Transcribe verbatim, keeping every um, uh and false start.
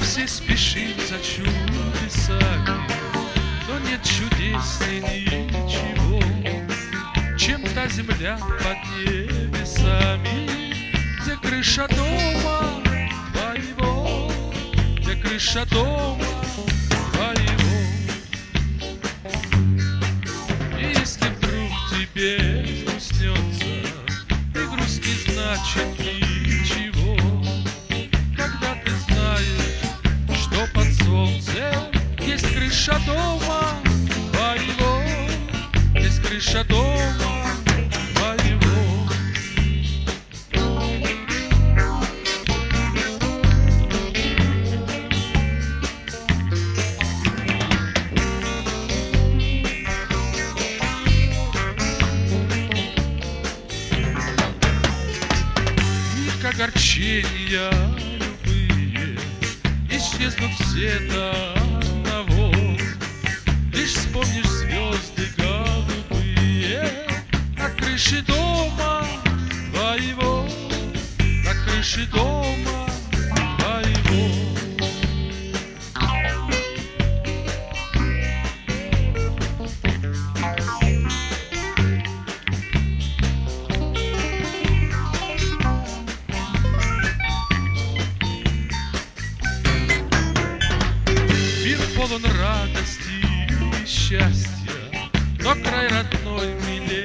все спешим за чудесами, но нет чудеснее ничего, чем та земля под небесами, где крыша дома твоего, где крыша дома твоего. И если вдруг тебе взгрустнется, и грусть не значит ничего, когда ты знаешь, что под солнцем есть крыша дома твоего, есть крыша дома твоего. И к огорчения любые исчезнут все до одного. Лишь вспомнишь звезды голубые на крыше дома твоего, на крыше дома твоего. Мир полон радости и счастья, но край родной милее.